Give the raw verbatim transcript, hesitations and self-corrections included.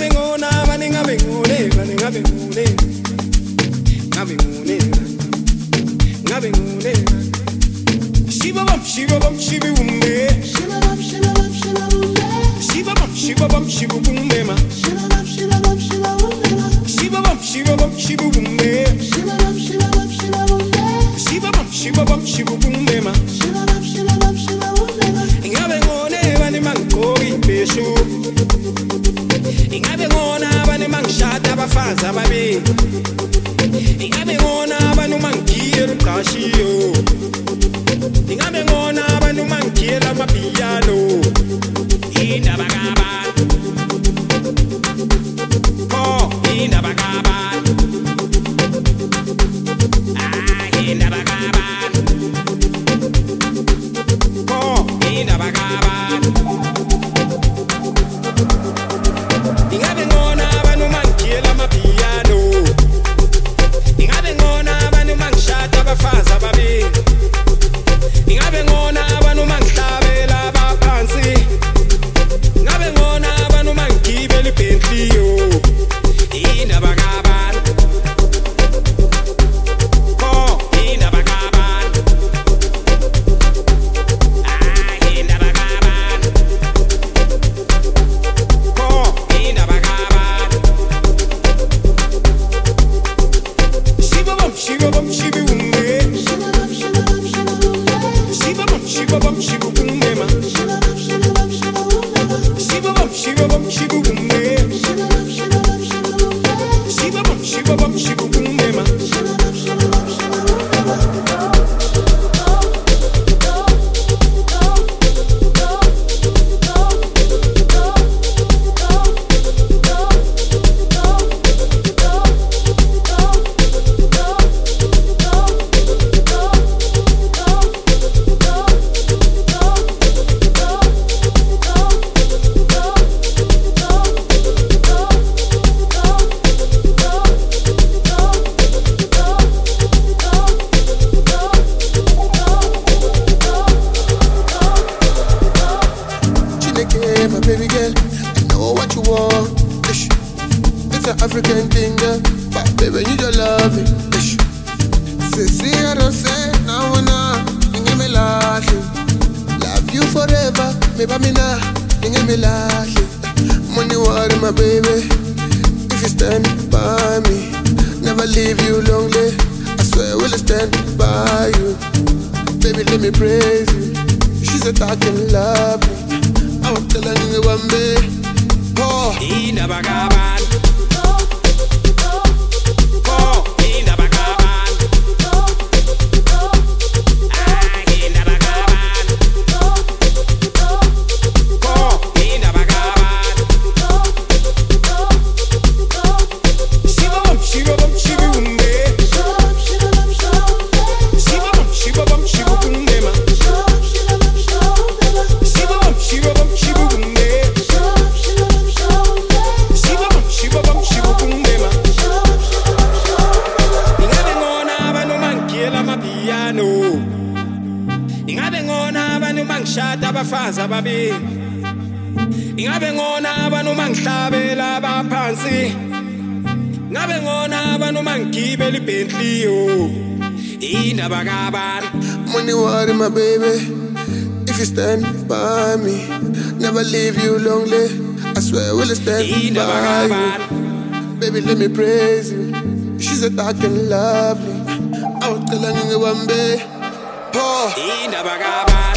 ngona bani ngabe ngone bani ngabe ngone ngabe ngone ngabe ngone shiba bam shiba bam shiba umbe shiba bam shiba bam shiba umbe shiba bam shiba bam shiba umbe ma shiba bam shiba bam shiba umbe ma shiba bam shiba bam shiba umbe shiba bam shiba bam shiba umbe shiba bam shiba bam shiba umbe ma shiba bam shiba bam shiba umbe ma ngabe ngone bani mangori beshu ingabe ngona bani mangishada abafazi ababili ingabe ngona bani mangiyela uqashiyo ingabe ngona bani mangiyela amapiyano indaba kabantu oh indaba kabantu ah indaba kabantu oh indaba kabantu ingabe ngona abantu mangiyela amapiyano ingabe ngona abantu mangishada abafazi ababili ingabe ngona abantu mangihlabela abaphansi ingabe ngona abantu mangigibela iBentley yo indaba kabantu oh indaba kabantu ah indaba kabantu oh indaba kabantu shiba bam shiba bam shiba umbe shiba bam shiba bam shiba umbe shiba bam shiba bam shiba umbe ma shiba bam shiba bam shiba umbe ma shiba bam shiba bam shiba umbe shiba bam shiba bam shiba umbe shiba bam shiba bam shiba umbe ma shiba bam shiba bam shiba umbe ma My baby girl, I know what you want. Ish. It's an African thing, girl, but baby, you just love it. Ish. Say, see, I don't say, now and now, you give me life. Love you forever, maybe me now, you give me life. Money, water, my baby. If you stand by me, never leave you lonely. I swear, we'll stand by you. Baby, let me praise you. She's a talking love me. I was telling you one day, oh, indaba kabantu oh indaba kabantu ah indaba kabantu oh indaba kabantu shiba bam shiba bam shiba umbe shiba bam shiba bam shiba umbe shiba bam shiba bam shiba umbe ma shiba bam shiba bam shiba umbe ma shiba bam shiba bam shiba umbe shiba bam shiba bam shiba umbe shiba bam shiba bam shiba umbe ma ingabe ngona abantu mangiyela amapiyano ingabe ngona abantu mangishada abafazi ababili ingabe ngona abantu mangihlabela abaphansi ingabe ngona abantu mangigibela iBentley yo indaba kabantu money, water, my baby. If you stand by me, never leave you lonely. I swear we'll stand indaba by kabantu you. Baby, let me praise you. She's a talking lovely. I was telling you one day, oh. indaba kabantu